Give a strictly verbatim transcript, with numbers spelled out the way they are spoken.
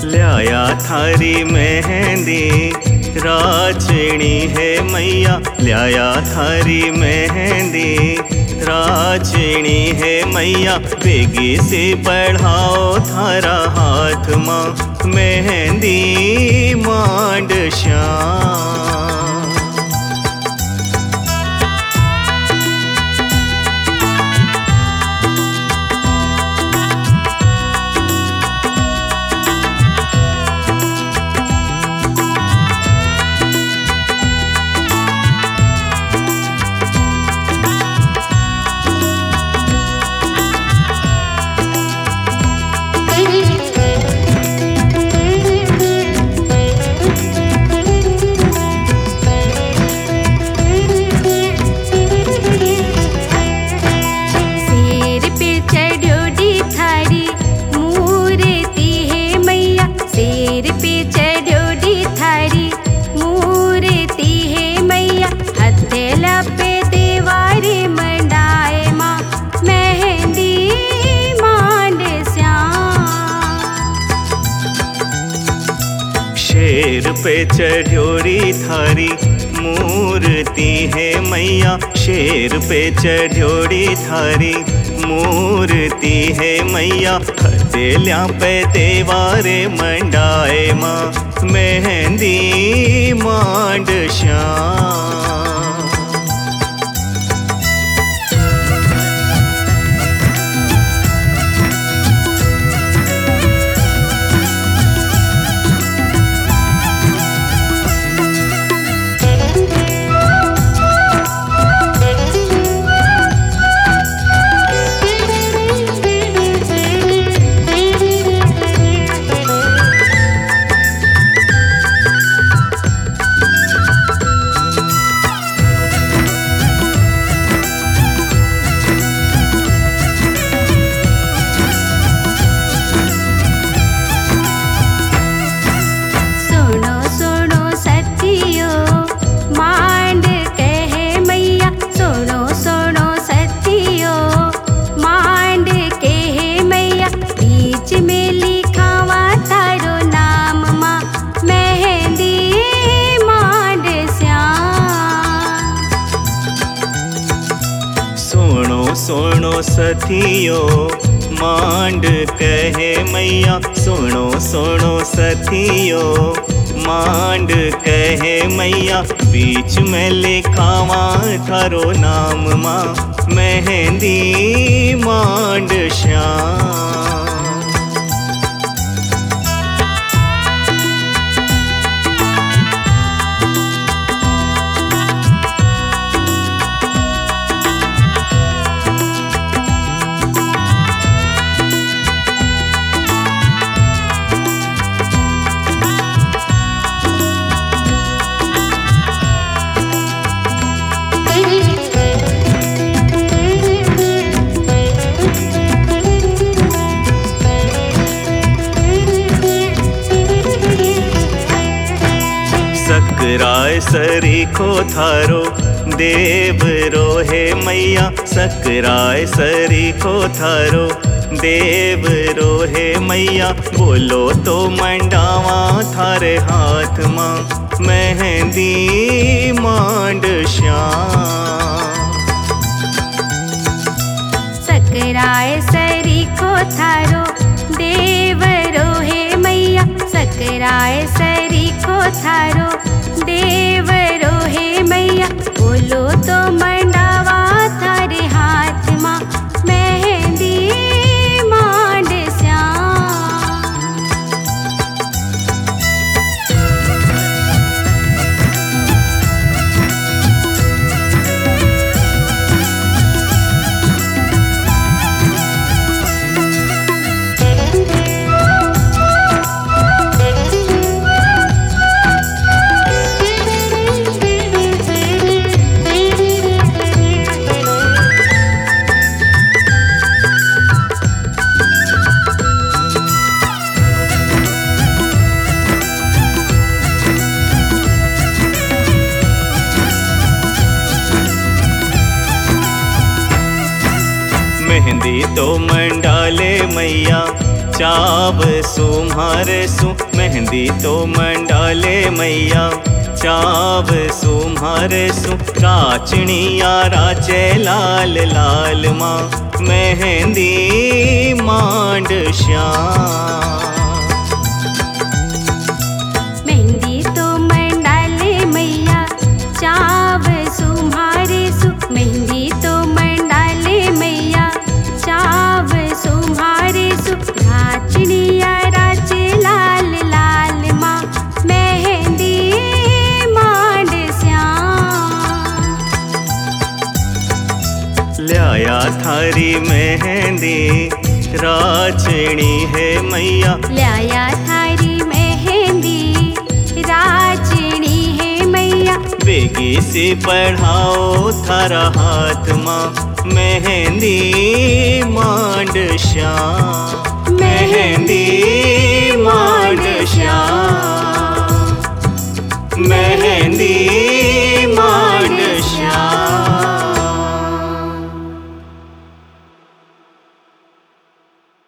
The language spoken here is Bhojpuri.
ल्याया थारी मेहंदी राचनी है मैया, ल्याया थारी मेहंदी राचनी है मैया। बेगी से बढ़ाओ थारा हाथ माँ मेहंदी मांड श्याम। शेर पे चढ़ोरी थारी मूर्ति है मैया, शेर पे चढ़ोरी थारी मूर्ति है मैया। हथेलियाँ पे तेवारे मंडाए माँ मेहंदी मांड श्याम। सुनो सथियो मांड कहे मैया, सुनो सुनो सथियो मांड कहे मैया। बीच में लिखावा थारो नाम माँ मेहंदी मांड श्याम। सकराय सरीखो थारो देव रोहे मैया, सकराय सरीखो थारो देव रोहे मैया। बोलो तो मंडावा थारे हाथ माँ मेहंदी मांड श्याम। सकराय सरीखो थारो देव रोहे मैया, सकराय सरीखो थारो देव रोहे मैया। बोलो तो मंडावा थारे हाथ माँ मेहंदी मांड श्याम। मेहंदी तो मंडाले मैया चाव सुम्हा सुम्हारे सु मेहंदी तो मंडाले मैया चाव सुम्हारे सु राचनिया राचे लाल लाल माँ मेहंदी मांड श्याम। मेहंदी तो मंडाले मैया चाव सुम्हारे सु मेहंदी तो मंडाले मैया चाव सुम्हारे सु राचनिया राचे लाल लाल माँ मेहंदी मांड श्याम। ल्याया थारी मेहंदी राचनी है मैया ल्याया थारी मेहंदी राचनी है मैया बेगी से पढ़ाओ थारा हाथ माँ मेहंदी मांड श्याम मेहंदी